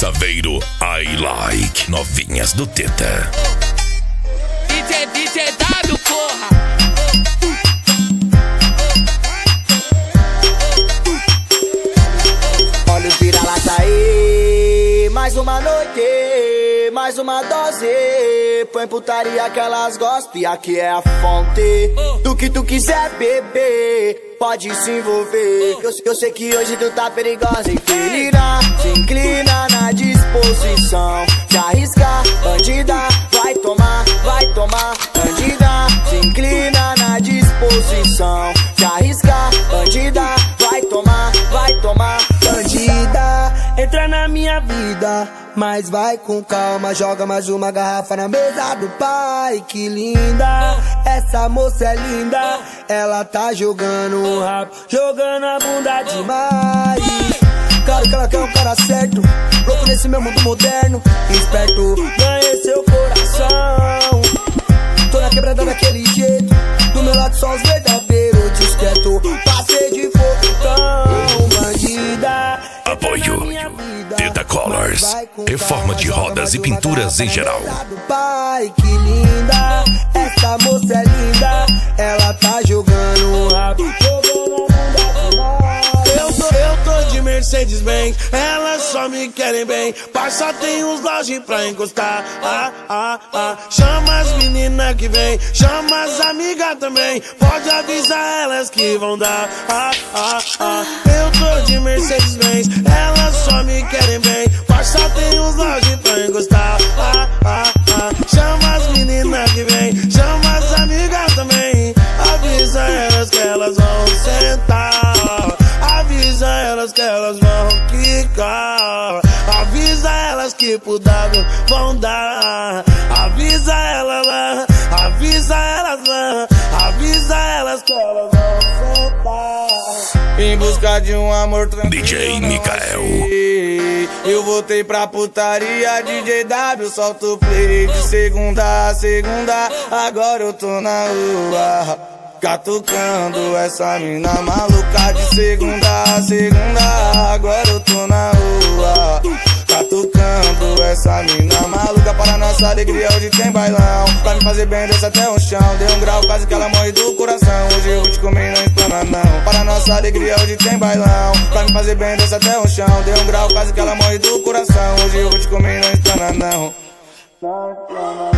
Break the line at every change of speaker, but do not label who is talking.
Saveiro I Like. Novinhas do Teta.
DJ W, porra.
Olha o vira-lata aí, mais uma noite, mais uma dose. Põe putaria que elas gostam e aqui é a fonte. Do que tu quiser beber, pode se envolver. Eu sei que hoje tu tá perigosa, infelina. Se inclina na disposição, se arriscar, bandida, vai tomar, bandida. Se inclina na disposição, se arriscar, bandida, vai tomar, bandida. Entra na minha vida, mas vai com calma. Joga mais uma garrafa na mesa do pai. Que linda, essa moça é linda. Ela tá jogando o rabo, jogando a bunda demais. Claro que ela quer um cara certo, louco nesse meu mundo moderno. Esperto, ganhei seu coração. Tô na quebrada daquele jeito, do meu lado só os verdadeiros. Discreto, passei de fogo, bandida.
Apoio Teta Colors, reforma de rodas e pinturas em geral.
Pai, que linda, essa moça é linda. Ela tá jogando o rabo, jogando a bunda.
Eu tô de Mercedes-Benz, elas só me querem bem. Parça tem uns lojas pra encostar. Chama as meninas que vem, chama as amigas também. Pode avisar elas que vão dar. Eu tô de Mercedes-Benz, elas só me querem bem. Parça tem uns lojas pra encostar. Chama as meninas que vem, chama as amigas também. Avisa elas que elas vão sentar. Avisa elas que elas vão quicar. Avisa elas que pro W vão dar. Avisa elas lá, avisa elas lá. Avisa elas que elas vão sentar. Em busca de um amor tranquilo,
DJ Mikael.
Eu voltei pra putaria, DJ W, solta o play. De segunda a segunda, agora eu tô na rua, catucando essa mina maluca. De segunda a segunda, agora eu tô na rua, catucando essa mina maluca. Para nossa alegria hoje tem bailão, pra me fazer bem desce até o chão. Deu um grau, quase que ela morre do coração. Hoje eu vou te comer, não explana não. Para nossa alegria hoje tem bailão, pra me fazer bem desce até o chão. Deu um grau, quase que ela morre do coração. Hoje eu vou te comer, não explana não.